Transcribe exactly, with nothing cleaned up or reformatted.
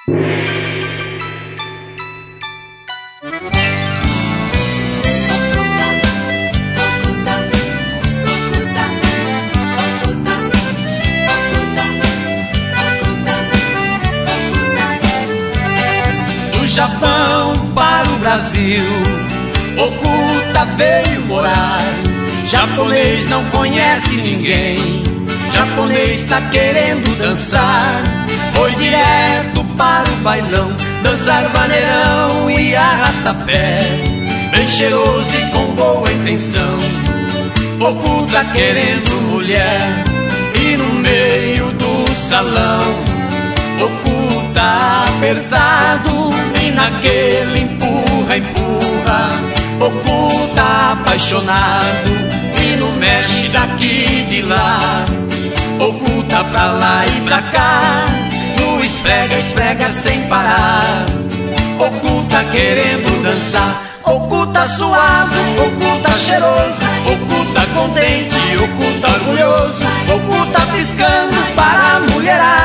Do Japão para o Brasil, Oculta veio morar. Japonês não conhece ninguém, japonês tá querendo dançar. Foi direto para o bailão, dançar vaneirão e arrasta-pé, bem cheiroso e com boa intenção. Oculta querendo mulher, e no meio do salão, Oculta apertado, e naquele empurra, empurra, Oculta apaixonado, e no mexe daqui de lá, Oculta pra lá e pra cá, no esfrega, esfrega sem parar. Oculta querendo dançar, Oculta suado, Oculta cheiroso, Oculta contente, Oculta orgulhoso, Oculta piscando para a mulherada.